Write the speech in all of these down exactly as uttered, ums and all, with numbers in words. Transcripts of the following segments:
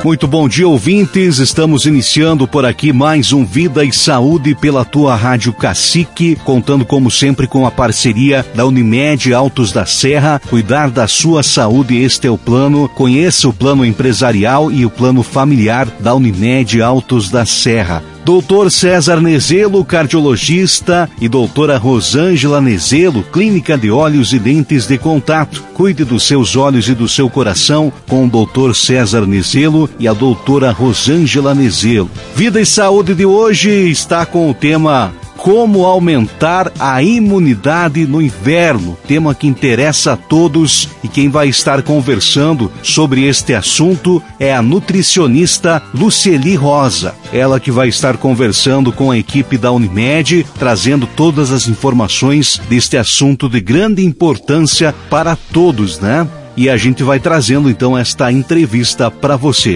Muito bom dia, ouvintes. Estamos iniciando por aqui mais um Vida e Saúde pela tua Rádio Cacique, contando como sempre com a parceria da Unimed Altos da Serra. Cuidar da sua saúde, este é o plano. Conheça o plano empresarial e o plano familiar da Unimed Altos da Serra. Doutor César Nezelo, cardiologista, e doutora Rosângela Nezelo, clínica de olhos e dentes de contato. Cuide dos seus olhos e do seu coração com o doutor César Nezelo e a doutora Rosângela Nezelo. Vida e Saúde de hoje está com o tema Como aumentar a imunidade no inverno, tema que interessa a todos, e quem vai estar conversando sobre este assunto é a nutricionista Luceli Rosa. Ela que vai estar conversando com a equipe da Unimed, trazendo todas as informações deste assunto de grande importância para todos, né? E a gente vai trazendo então esta entrevista para você.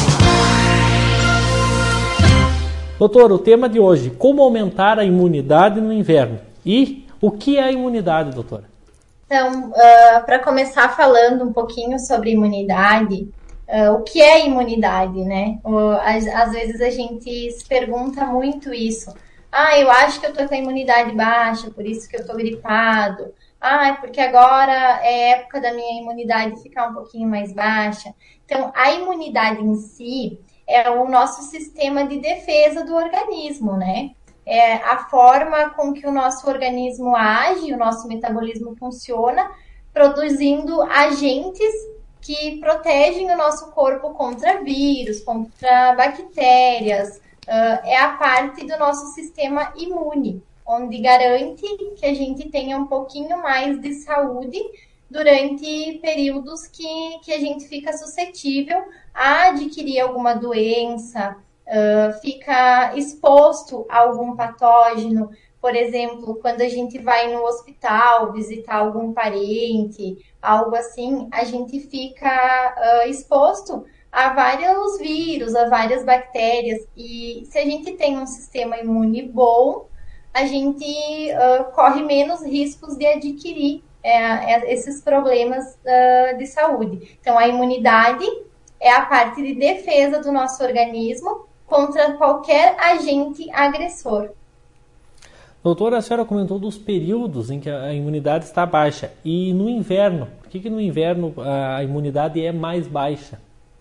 Doutor, o tema de hoje, como aumentar a imunidade no inverno? E o que é a imunidade, doutora? Então, uh, para começar falando um pouquinho sobre imunidade, uh, o que é imunidade, né? Uh, às, às vezes a gente se pergunta muito isso. Ah, eu acho que eu tô com a imunidade baixa, por isso que eu tô gripado. Ah, é porque agora é época da minha imunidade ficar um pouquinho mais baixa. Então, a imunidade em si é o nosso sistema de defesa do organismo, né? É a forma com que o nosso organismo age, o nosso metabolismo funciona, produzindo agentes que protegem o nosso corpo contra vírus, contra bactérias. Uh, é a parte do nosso sistema imune, onde garante que a gente tenha um pouquinho mais de saúde durante períodos que, que a gente fica suscetível a adquirir alguma doença, uh, fica exposto a algum patógeno. Por exemplo, quando a gente vai no hospital visitar algum parente, algo assim, a gente fica uh, exposto a vários vírus, a várias bactérias. E se a gente tem um sistema imune bom, a gente uh, corre menos riscos de adquirir É, esses problemas uh, de saúde. Então, a imunidade é a parte de defesa do nosso organismo contra qualquer agente agressor. Doutora, a senhora comentou dos períodos em que a imunidade está baixa. E no inverno? Por que, que no inverno a imunidade é mais baixa?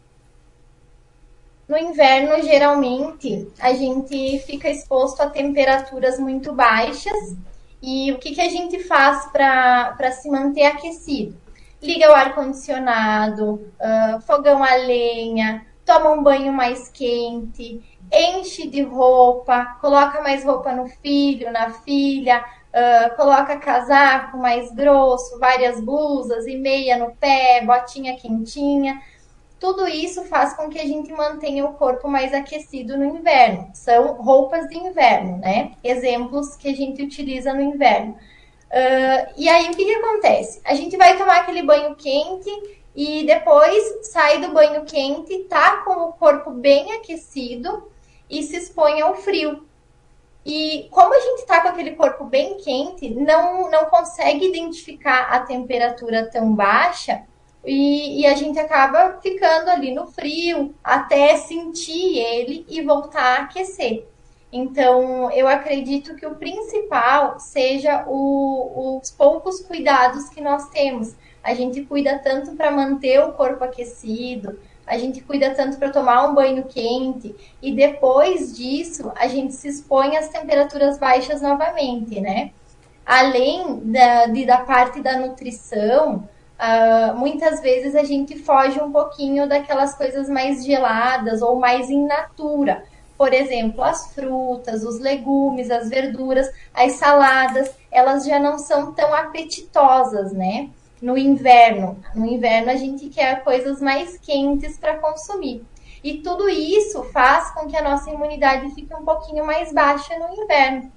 No inverno, geralmente, a gente fica exposto a temperaturas muito baixas. E o que, que a gente faz para se manter aquecido? Liga o ar-condicionado, uh, fogão a lenha, toma um banho mais quente, enche de roupa, coloca mais roupa no filho, na filha, uh, coloca casaco mais grosso, várias blusas e meia no pé, botinha quentinha. Tudo isso faz com que a gente mantenha o corpo mais aquecido no inverno. São roupas de inverno, né? Exemplos que a gente utiliza no inverno. Uh, e aí, o que, que acontece? A gente vai tomar aquele banho quente e depois sai do banho quente, tá com o corpo bem aquecido e se expõe ao frio. E como a gente tá com aquele corpo bem quente, não, não consegue identificar a temperatura tão baixa, E, e a gente acaba ficando ali no frio até sentir ele e voltar a aquecer. Então, eu acredito que o principal seja o, os poucos cuidados que nós temos. A gente cuida tanto para manter o corpo aquecido, a gente cuida tanto para tomar um banho quente, e depois disso, a gente se expõe às temperaturas baixas novamente, né? Além da, de, da parte da nutrição, Uh, muitas vezes a gente foge um pouquinho daquelas coisas mais geladas ou mais in natura. Por exemplo, as frutas, os legumes, as verduras, as saladas, elas já não são tão apetitosas, né? No inverno. No inverno a gente quer coisas mais quentes para consumir. E tudo isso faz com que a nossa imunidade fique um pouquinho mais baixa no inverno.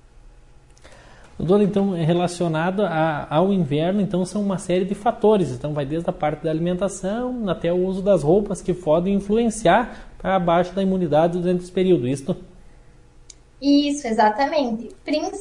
Doutora, então, relacionado a, ao inverno, então, são uma série de fatores. Então, vai desde a parte da alimentação até o uso das roupas que podem influenciar para a baixa da imunidade durante esse período, isso? Isso, exatamente.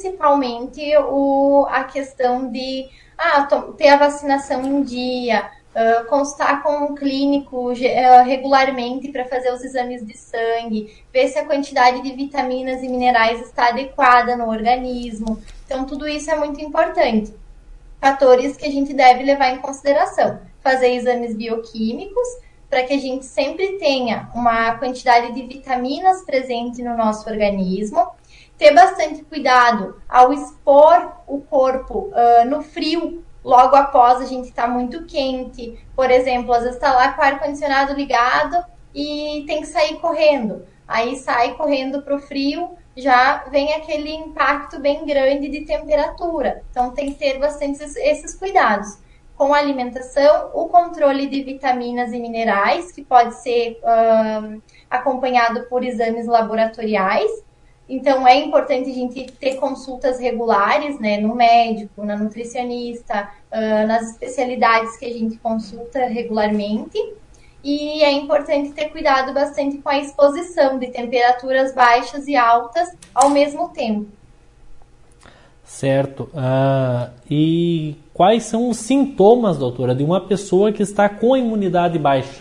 Principalmente o, a questão de ah, ter a vacinação em dia, Uh, consultar com um clínico uh, regularmente para fazer os exames de sangue, ver se a quantidade de vitaminas e minerais está adequada no organismo. Então, tudo isso é muito importante. Fatores que a gente deve levar em consideração. Fazer exames bioquímicos, para que a gente sempre tenha uma quantidade de vitaminas presente no nosso organismo. Ter bastante cuidado ao expor o corpo uh, no frio, logo após a gente estar tá muito quente. Por exemplo, às vezes está lá com o ar-condicionado ligado e tem que sair correndo. Aí sai correndo para o frio, já vem aquele impacto bem grande de temperatura. Então tem que ter bastante esses cuidados. Com a alimentação, o controle de vitaminas e minerais, que pode ser um, acompanhado por exames laboratoriais. Então, é importante a gente ter consultas regulares, né, no médico, na nutricionista, uh, nas especialidades que a gente consulta regularmente. E é importante ter cuidado bastante com a exposição de temperaturas baixas e altas ao mesmo tempo. Certo. Uh, e quais são os sintomas, doutora, de uma pessoa que está com a imunidade baixa?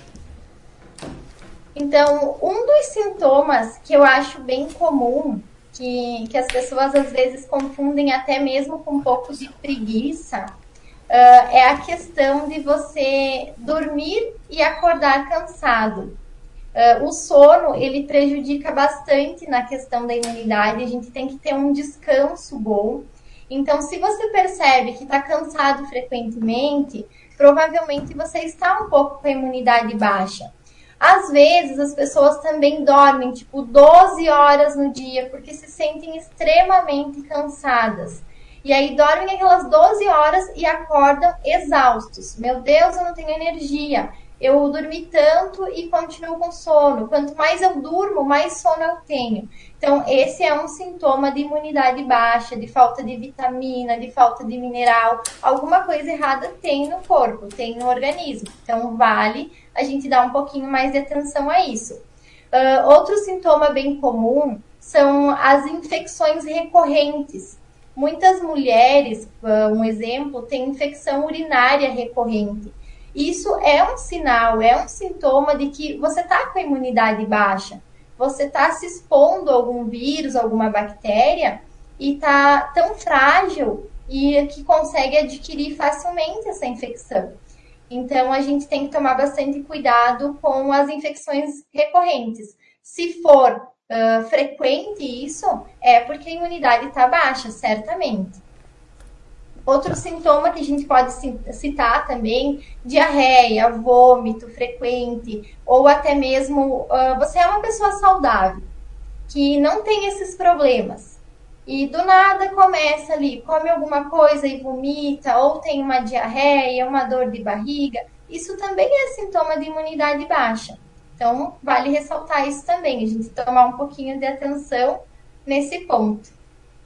Então, um dos sintomas que eu acho bem comum, que, que as pessoas às vezes confundem até mesmo com um pouco de preguiça, uh, é a questão de você dormir e acordar cansado. Uh, o sono, ele prejudica bastante na questão da imunidade, a gente tem que ter um descanso bom. Então, se você percebe que está cansado frequentemente, provavelmente você está um pouco com a imunidade baixa. Às vezes, as pessoas também dormem, tipo, doze horas no dia, porque se sentem extremamente cansadas. E aí, dormem aquelas doze horas e acordam exaustos. Meu Deus, eu não tenho energia. Eu dormi tanto e continuo com sono. Quanto mais eu durmo, mais sono eu tenho. Então, esse é um sintoma de imunidade baixa, de falta de vitamina, de falta de mineral. Alguma coisa errada tem no corpo, tem no organismo. Então, vale a gente dar um pouquinho mais de atenção a isso. Uh, outro sintoma bem comum são as infecções recorrentes. Muitas mulheres, uh, um exemplo, têm infecção urinária recorrente. Isso é um sinal, é um sintoma de que você está com a imunidade baixa. Você está se expondo a algum vírus, alguma bactéria, e está tão frágil e que consegue adquirir facilmente essa infecção. Então, a gente tem que tomar bastante cuidado com as infecções recorrentes. Se for uh, frequente isso, é porque a imunidade está baixa, certamente. Outro sintoma que a gente pode citar também, diarreia, vômito frequente, ou até mesmo uh, você é uma pessoa saudável, que não tem esses problemas, e do nada começa ali, come alguma coisa e vomita, ou tem uma diarreia, uma dor de barriga, isso também é sintoma de imunidade baixa. Então, vale ressaltar isso também, a gente tomar um pouquinho de atenção nesse ponto.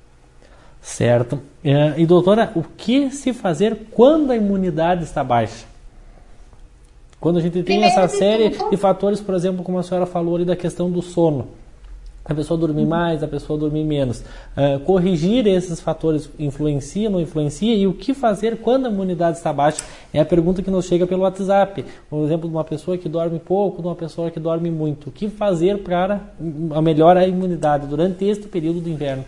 Certo. E, doutora, o que se fazer quando a imunidade está baixa? Quando a gente tem Primeiro essa de série tudo. de fatores, por exemplo, como a senhora falou ali da questão do sono. A pessoa dormir mais, a pessoa dormir menos. Uh, corrigir esses fatores influencia, não influencia? E o que fazer quando a imunidade está baixa? É a pergunta que nos chega pelo WhatsApp. Por exemplo, de uma pessoa que dorme pouco, de uma pessoa que dorme muito. O que fazer para melhorar a imunidade durante este período do inverno?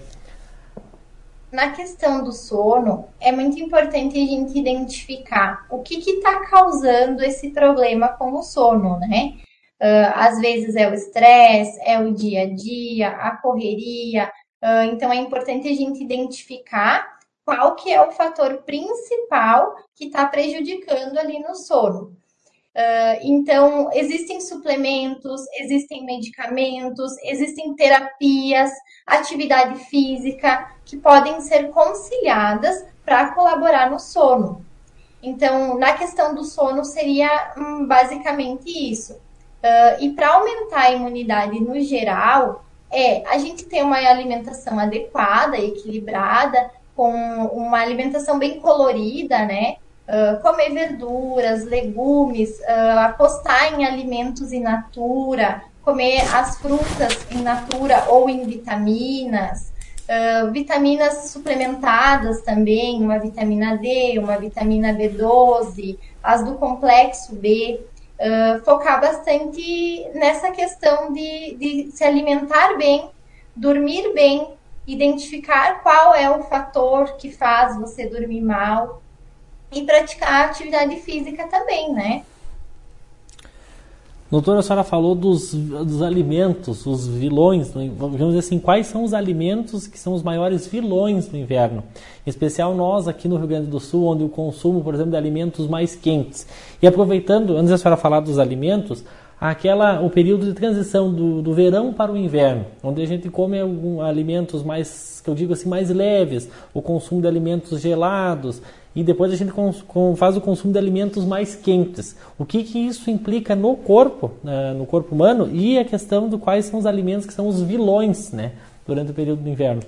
Na questão do sono, é muito importante a gente identificar o que está causando esse problema com o sono, né? Uh, às vezes é o estresse, é o dia a dia, a correria. Uh, então, é importante a gente identificar qual que é o fator principal que está prejudicando ali no sono. Uh, então, existem suplementos, existem medicamentos, existem terapias, atividade física que podem ser conciliadas para colaborar no sono. Então, na questão do sono, seria hum, basicamente isso. Uh, e para aumentar a imunidade no geral, é a gente ter uma alimentação adequada, equilibrada, com uma alimentação bem colorida, né? Uh, comer verduras, legumes, uh, apostar em alimentos in natura, comer as frutas in natura ou em vitaminas, Uh, vitaminas suplementadas também, uma vitamina D, uma vitamina B doze, as do complexo B, uh, focar bastante nessa questão de, de se alimentar bem, dormir bem, identificar qual é o fator que faz você dormir mal e praticar atividade física também, né? Doutora, a senhora falou dos, dos alimentos, os vilões, vamos dizer assim, quais são os alimentos que são os maiores vilões no inverno? Em especial nós aqui no Rio Grande do Sul, onde o consumo, por exemplo, de alimentos mais quentes. E aproveitando, antes da senhora falar dos alimentos, aquela, o período de transição do, do verão para o inverno, onde a gente come algum, alimentos mais, que eu digo assim, mais leves, o consumo de alimentos gelados, e depois a gente cons, com, faz o consumo de alimentos mais quentes. O que, que isso implica no corpo, uh, no corpo humano, e a questão de quais são os alimentos que são os vilões, né, durante o período do inverno?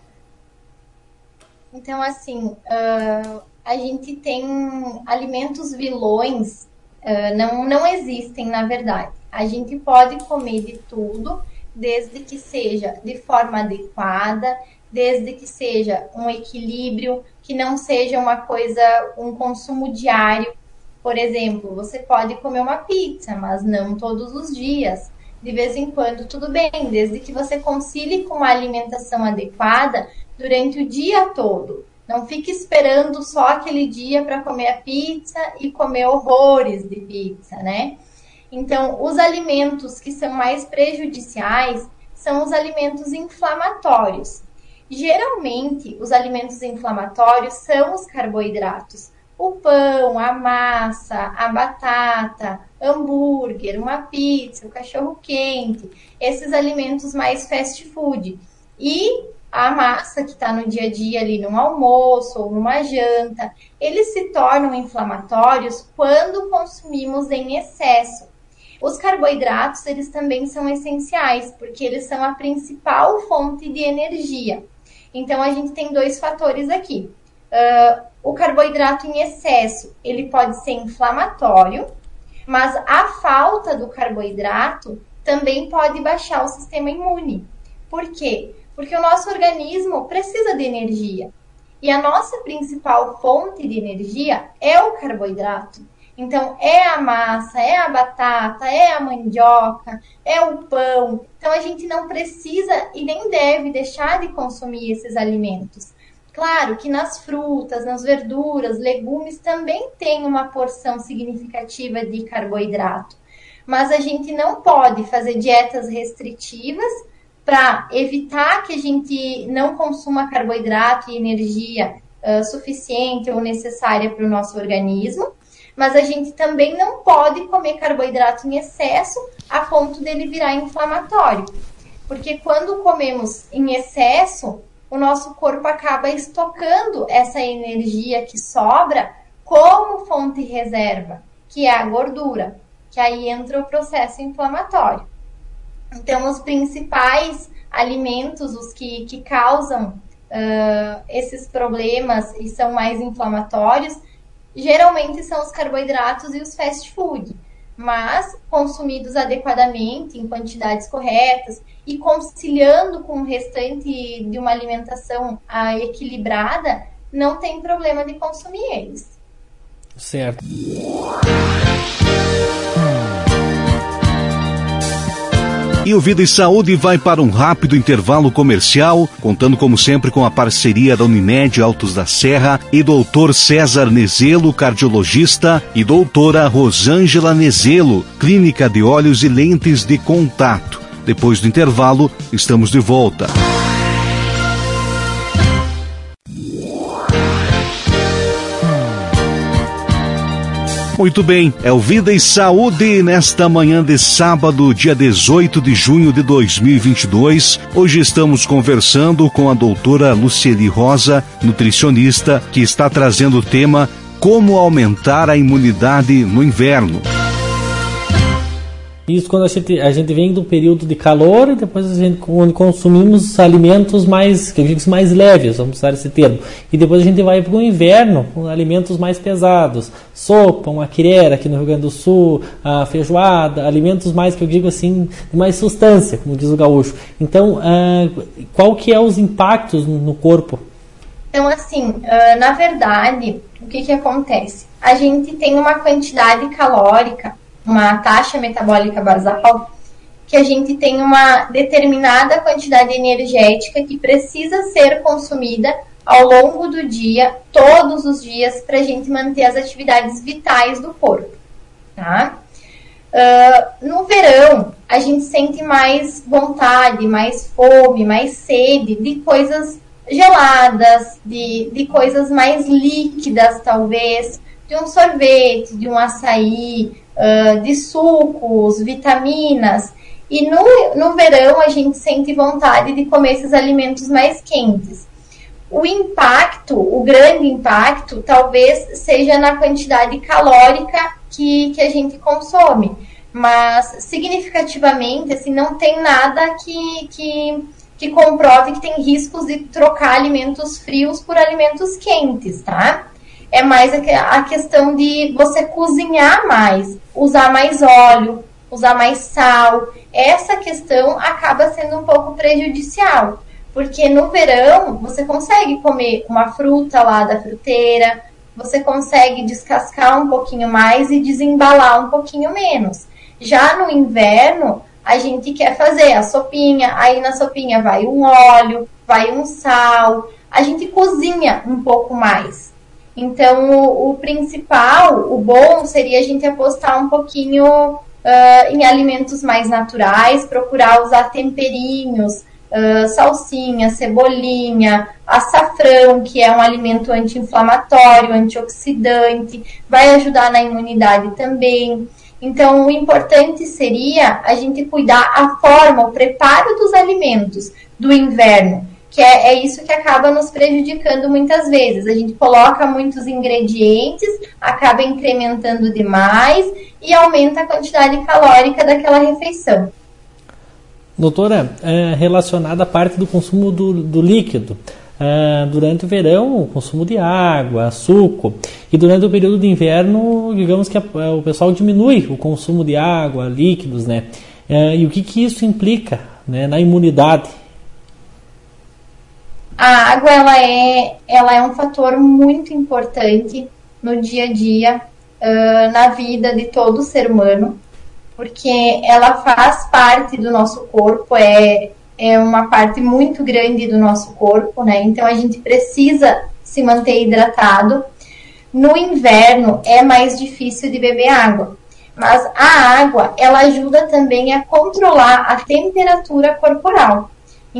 Então, assim, uh, a gente tem alimentos vilões, uh, não, não existem, na verdade. A gente pode comer de tudo, desde que seja de forma adequada, desde que seja um equilíbrio, que não seja uma coisa, um consumo diário. Por exemplo, você pode comer uma pizza, mas não todos os dias. De vez em quando, tudo bem, desde que você concilie com uma alimentação adequada durante o dia todo. Não fique esperando só aquele dia para comer a pizza e comer horrores de pizza, né? Então, os alimentos que são mais prejudiciais são os alimentos inflamatórios. Geralmente, os alimentos inflamatórios são os carboidratos. O pão, a massa, a batata, hambúrguer, uma pizza, o cachorro-quente, esses alimentos mais fast food. E a massa que está no dia a dia ali num almoço ou numa janta, eles se tornam inflamatórios quando consumimos em excesso. Os carboidratos, eles também são essenciais, porque eles são a principal fonte de energia. Então, a gente tem dois fatores aqui. Uh, o carboidrato em excesso, ele pode ser inflamatório, mas a falta do carboidrato também pode baixar o sistema imune. Por quê? Porque o nosso organismo precisa de energia. E a nossa principal fonte de energia é o carboidrato. Então, é a massa, é a batata, é a mandioca, é o pão. Então, a gente não precisa e nem deve deixar de consumir esses alimentos. Claro que nas frutas, nas verduras, legumes também tem uma porção significativa de carboidrato. Mas a gente não pode fazer dietas restritivas para evitar que a gente não consuma carboidrato e energia uh, suficiente ou necessária para o nosso organismo. Mas a gente também não pode comer carboidrato em excesso a ponto dele virar inflamatório. Porque quando comemos em excesso, o nosso corpo acaba estocando essa energia que sobra como fonte reserva, que é a gordura, que aí entra o processo inflamatório. Então, os principais alimentos, os que, que causam uh, esses problemas e são mais inflamatórios, geralmente são os carboidratos e os fast food, mas consumidos adequadamente, em quantidades corretas e conciliando com o restante de uma alimentação equilibrada, não tem problema de consumir eles. Certo. E o Vida e Saúde vai para um rápido intervalo comercial, contando como sempre com a parceria da Unimed Altos da Serra e doutor César Nezelo, cardiologista, e doutora Rosângela Nezelo, clínica de olhos e lentes de contato. Depois do intervalo, estamos de volta. Muito bem, é o Vida e Saúde nesta manhã de sábado, dia dezoito de junho de dois mil e vinte e dois. Hoje estamos conversando com a doutora Lucieli Rosa, nutricionista, que está trazendo o tema Como aumentar a imunidade no inverno. Isso quando a gente, a gente vem do período de calor e depois a gente quando consumimos alimentos mais, que eu digo, mais leves, vamos usar esse termo. E depois a gente vai para o inverno com alimentos mais pesados. Sopa, uma quirera aqui no Rio Grande do Sul, a feijoada, alimentos mais, que eu digo assim, de mais substância, como diz o gaúcho. Então, ah, qual que é os impactos no corpo? Então, assim, na verdade, o que que acontece? A gente tem uma quantidade calórica, uma taxa metabólica basal, que a gente tem uma determinada quantidade energética que precisa ser consumida ao longo do dia, todos os dias, para a gente manter as atividades vitais do corpo, tá? Uh, no verão, a gente sente mais vontade, mais fome, mais sede de coisas geladas, de, de coisas mais líquidas, talvez, de um sorvete, de um açaí, uh, de sucos, vitaminas. E no, no verão a gente sente vontade de comer esses alimentos mais quentes. O impacto, o grande impacto, talvez seja na quantidade calórica que, que a gente consome. Mas, significativamente, assim, não tem nada que... que que comprove que tem riscos de trocar alimentos frios por alimentos quentes, tá? É mais a questão de você cozinhar mais, usar mais óleo, usar mais sal. Essa questão acaba sendo um pouco prejudicial, porque no verão você consegue comer uma fruta lá da fruteira, você consegue descascar um pouquinho mais e desembalar um pouquinho menos. Já no inverno, a gente quer fazer a sopinha, aí na sopinha vai um óleo, vai um sal, a gente cozinha um pouco mais. Então, o, o principal, o bom seria a gente apostar um pouquinho uh, em alimentos mais naturais, procurar usar temperinhos, uh, salsinha, cebolinha, açafrão, que é um alimento anti-inflamatório, antioxidante, vai ajudar na imunidade também. Então, o importante seria a gente cuidar a forma, o preparo dos alimentos do inverno, que é, é isso que acaba nos prejudicando muitas vezes. A gente coloca muitos ingredientes, acaba incrementando demais e aumenta a quantidade calórica daquela refeição. Doutora, é relacionada à parte do consumo do, do líquido. Uh, durante o verão, o consumo de água, suco, e durante o período de inverno, digamos que a, o pessoal diminui o consumo de água, líquidos, né? Uh, e o que, que isso implica, né, na imunidade? A água, ela é, ela é um fator muito importante no dia a dia, uh, na vida de todo ser humano, porque ela faz parte do nosso corpo, é... é uma parte muito grande do nosso corpo, né? Então a gente precisa se manter hidratado. No inverno é mais difícil de beber água, mas a água, ela ajuda também a controlar a temperatura corporal.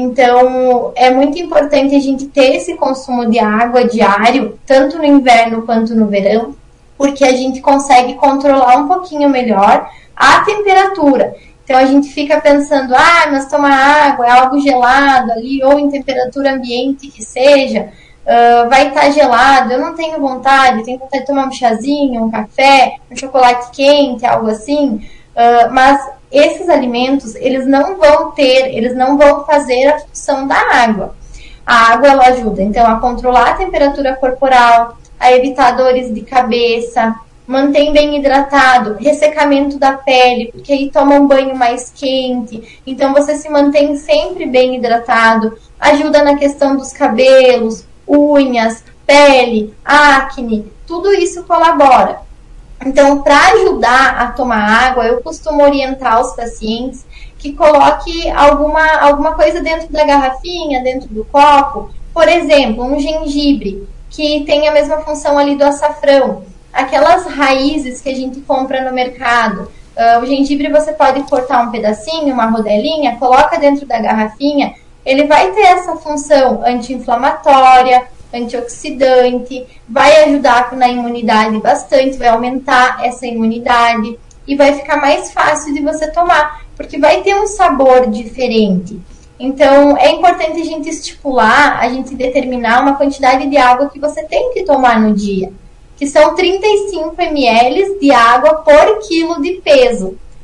Então é muito importante a gente ter esse consumo de água diário, tanto no inverno quanto no verão, porque a gente consegue controlar um pouquinho melhor a temperatura. Então a gente fica pensando, ah, mas tomar água é algo gelado ali, ou em temperatura ambiente que seja, uh, vai estar gelado, eu não tenho vontade, tenho vontade de tomar um chazinho, um café, um chocolate quente, algo assim, uh, mas esses alimentos, eles não vão ter, eles não vão fazer a função da água. A água, ela ajuda, então, a controlar a temperatura corporal, a evitar dores de cabeça, mantém bem hidratado, ressecamento da pele, porque aí toma um banho mais quente, então você se mantém sempre bem hidratado, ajuda na questão dos cabelos, unhas, pele, acne, tudo isso colabora. Então, para ajudar a tomar água, eu costumo orientar os pacientes que coloque alguma, alguma coisa dentro da garrafinha, dentro do copo, por exemplo, um gengibre, que tem a mesma função ali do açafrão, aquelas raízes que a gente compra no mercado. Uh, o gengibre você pode cortar um pedacinho, uma rodelinha, coloca dentro da garrafinha, ele vai ter essa função anti-inflamatória, antioxidante, vai ajudar na imunidade bastante, vai aumentar essa imunidade e vai ficar mais fácil de você tomar, porque vai ter um sabor diferente. Então, é importante a gente estipular, a gente determinar uma quantidade de água que você tem que tomar no dia, que são trinta e cinco mililitros de água por quilo de peso.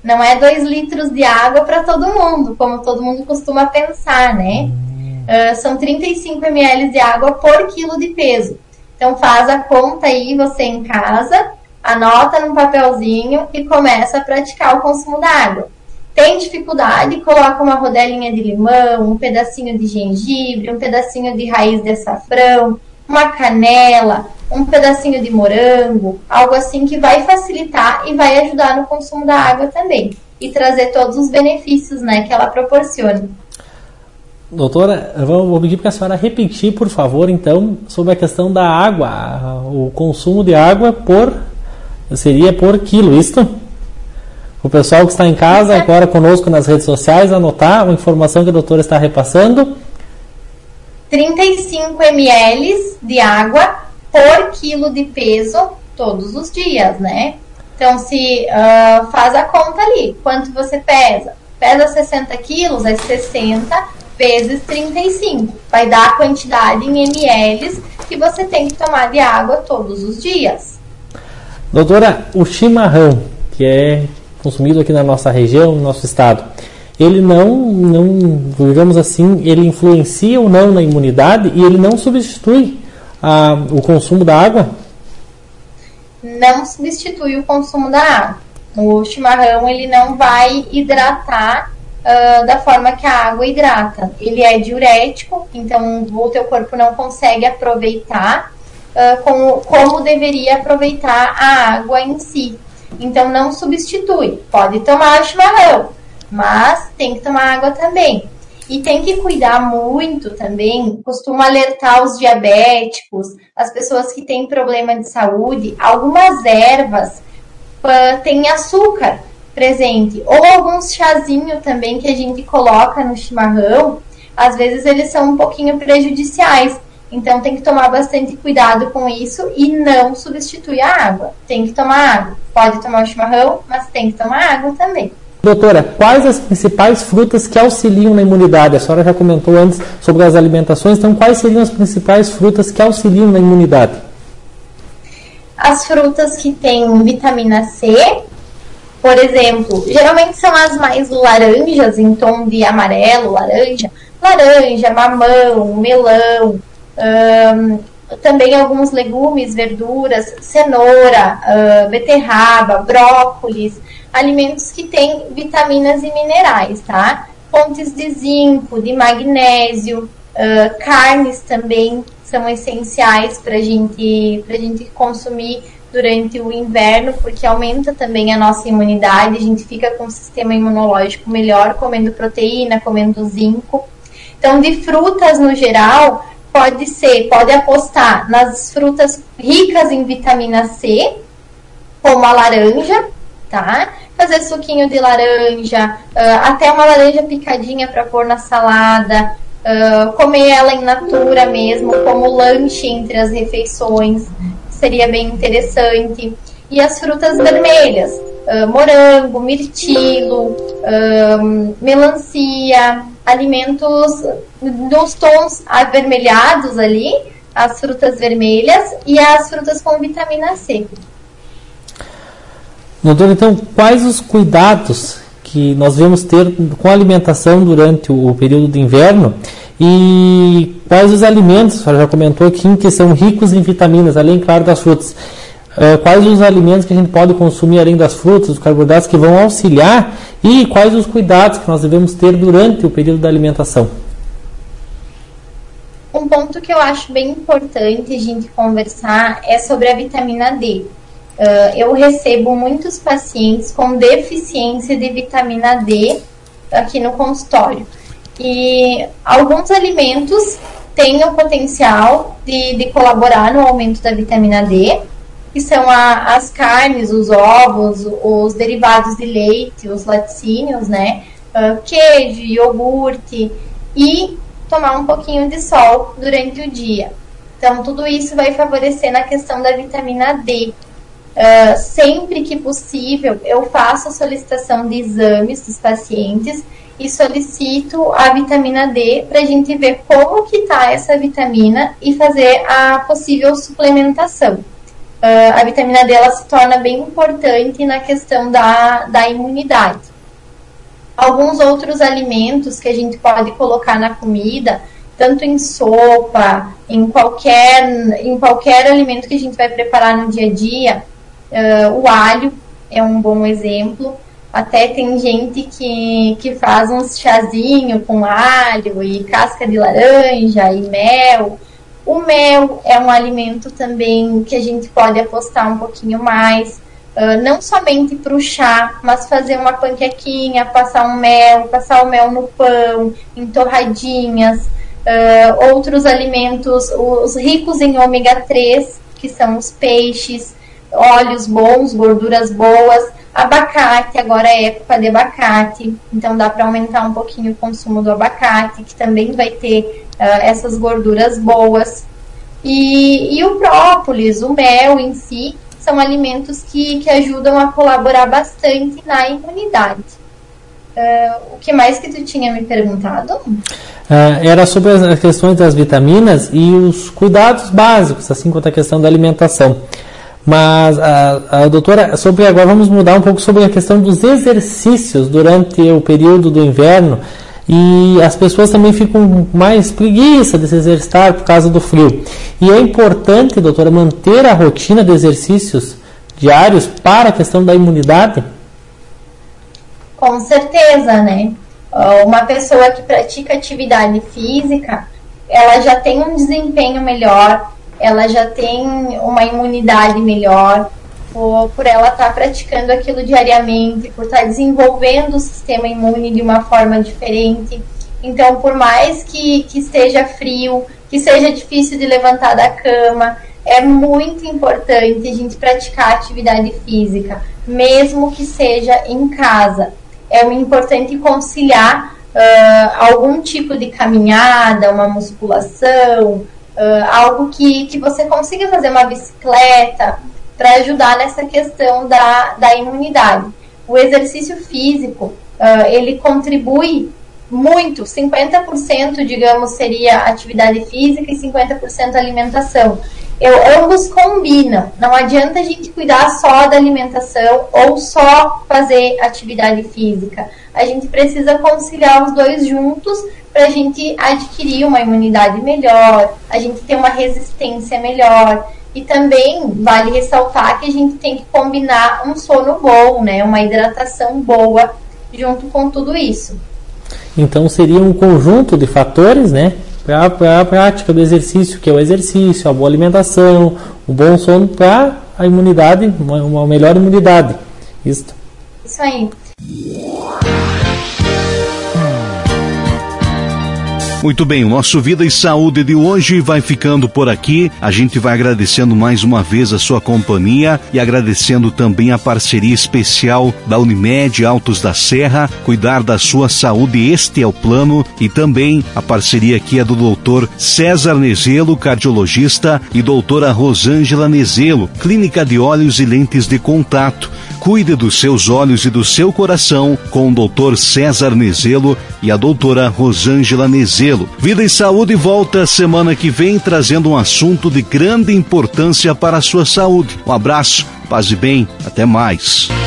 Não é dois litros de água para todo mundo, como todo mundo costuma pensar, né? Uh, são trinta e cinco mililitros de água por quilo de peso. Então faz a conta aí, você em casa, anota num papelzinho e começa a praticar o consumo da água. Tem dificuldade? Coloca uma rodelinha de limão, um pedacinho de gengibre, um pedacinho de raiz de açafrão, uma canela, um pedacinho de morango, algo assim que vai facilitar e vai ajudar no consumo da água também. E trazer todos os benefícios, né, que ela proporciona. Doutora, eu vou pedir para a senhora repetir, por favor, então, sobre a questão da água. O consumo de água por seria por quilo, isto? O pessoal que está em casa agora conosco nas redes sociais, anotar a informação que a doutora está repassando. trinta e cinco mililitros de água por quilo de peso todos os dias, né? Então, se uh, faz a conta ali, quanto você pesa? Pesa sessenta quilos, é sessenta vezes trinta e cinco. Vai dar a quantidade em ml que você tem que tomar de água todos os dias. Doutora, o chimarrão, que é consumido aqui na nossa região, no nosso estado, ele não, não, digamos assim, ele influencia ou não na imunidade e ele não substitui a, o consumo da água? Não substitui o consumo da água. O chimarrão, ele não vai hidratar uh, da forma que a água hidrata. Ele é diurético, então o teu corpo não consegue aproveitar uh, como, como deveria aproveitar a água em si. Então não substitui. Pode tomar o chimarrão, mas tem que tomar água também. E tem que cuidar muito também, costumo alertar os diabéticos, as pessoas que têm problema de saúde, algumas ervas uh, têm açúcar presente, ou alguns chazinhos também que a gente coloca no chimarrão, às vezes eles são um pouquinho prejudiciais, então tem que tomar bastante cuidado com isso e não substituir a água, tem que tomar água, pode tomar o chimarrão, mas tem que tomar água também. Doutora, quais as principais frutas que auxiliam na imunidade? A senhora já comentou antes sobre as alimentações, então quais seriam as principais frutas que auxiliam na imunidade? As frutas que têm vitamina C, por exemplo, geralmente são as mais laranjas, em tom de amarelo, laranja, laranja, mamão, melão, hum, também alguns legumes, verduras, cenoura, uh, beterraba, brócolis, alimentos que têm vitaminas e minerais, tá? Fontes de zinco, de magnésio, uh, carnes também são essenciais para gente, pra gente consumir durante o inverno, porque aumenta também a nossa imunidade, a gente fica com um sistema imunológico melhor comendo proteína, comendo zinco. Então, de frutas no geral, pode ser, pode apostar nas frutas ricas em vitamina C, como a laranja, tá? Fazer suquinho de laranja, uh, até uma laranja picadinha para pôr na salada, uh, comer ela in natura mesmo, como lanche entre as refeições, seria bem interessante. E as frutas vermelhas, uh, morango, mirtilo, uh, melancia, alimentos dos tons avermelhados ali, as frutas vermelhas e as frutas com vitamina C. Doutor, então, quais os cuidados que nós devemos ter com a alimentação durante o período de inverno e quais os alimentos, a senhora já comentou aqui, que são ricos em vitaminas, além, claro, das frutas. Uh, quais os alimentos que a gente pode consumir além das frutas, os carboidratos que vão auxiliar e quais os cuidados que nós devemos ter durante o período da alimentação? Um ponto que eu acho bem importante a gente conversar é sobre a vitamina D. Uh, eu recebo muitos pacientes com deficiência de vitamina D aqui no consultório. E alguns alimentos têm o potencial de, de colaborar no aumento da vitamina D, que são a, as carnes, os ovos, os derivados de leite, os laticínios, né? Uh, queijo, iogurte e tomar um pouquinho de sol durante o dia. Então, tudo isso vai favorecer na questão da vitamina D. Uh, sempre que possível, eu faço a solicitação de exames dos pacientes e solicito a vitamina D para a gente ver como que está essa vitamina e fazer a possível suplementação. uh, a vitamina D ela se torna bem importante na questão da, da imunidade. Alguns outros alimentos que a gente pode colocar na comida, tanto em sopa, em qualquer, em qualquer alimento que a gente vai preparar no dia a dia, uh, o alho é um bom exemplo. Até tem gente que, que faz uns chazinho com alho e casca de laranja e mel. O mel é um alimento também que a gente pode apostar um pouquinho mais, uh, não somente para o chá, mas fazer uma panquequinha, passar um mel, passar o mel no pão, em torradinhas. Uh, outros alimentos, os ricos em ômega três, que são os peixes, óleos bons, gorduras boas. Abacate, agora é época de abacate, então dá para aumentar um pouquinho o consumo do abacate, que também vai ter uh, essas gorduras boas. E, e o própolis, o mel em si, são alimentos que, que ajudam a colaborar bastante na imunidade. Uh, o que mais que tu tinha me perguntado? Uh, era sobre as questões das vitaminas e os cuidados básicos, assim quanto a questão da alimentação. Mas, a, a doutora, sobre agora vamos mudar um pouco sobre a questão dos exercícios durante o período do inverno, e as pessoas também ficam mais preguiça de se exercitar por causa do frio. E é importante, doutora, manter a rotina de exercícios diários para a questão da imunidade? Com certeza, né? Uma pessoa que pratica atividade física, ela já tem um desempenho melhor, ela já tem uma imunidade melhor, por, por ela estar tá praticando aquilo diariamente, por estar tá desenvolvendo o sistema imune de uma forma diferente. Então, por mais que, que esteja frio, que seja difícil de levantar da cama, é muito importante a gente praticar atividade física, mesmo que seja em casa. É importante conciliar uh, algum tipo de caminhada, uma musculação, Uh, algo que, que você consiga fazer uma bicicleta para ajudar nessa questão da, da imunidade. O exercício físico, uh, ele contribui muito, cinquenta por cento, digamos, seria atividade física e cinquenta por cento alimentação. Eu, ambos combinam, não adianta a gente cuidar só da alimentação ou só fazer atividade física. A gente precisa conciliar os dois juntos para a gente adquirir uma imunidade melhor, a gente ter uma resistência melhor. E também vale ressaltar que a gente tem que combinar um sono bom, né? Uma hidratação boa junto com tudo isso. Então seria um conjunto de fatores, né? Para a prática do exercício, que é o exercício, a boa alimentação, o bom sono para a imunidade, uma, uma melhor imunidade. Isso. Isso aí. Muito bem, o nosso Vida e Saúde de hoje vai ficando por aqui. A gente vai agradecendo mais uma vez a sua companhia e agradecendo também a parceria especial da Unimed Altos da Serra. Cuidar da sua saúde, este é o plano. E também a parceria aqui é do doutor César Nezelo, cardiologista, e doutora Rosângela Nezelo, Clínica de Olhos e Lentes de Contato. Cuide dos seus olhos e do seu coração com o doutor César Nezelo e a doutora Rosângela Nezelo. Vida e Saúde volta semana que vem trazendo um assunto de grande importância para a sua saúde. Um abraço, paz e bem, até mais.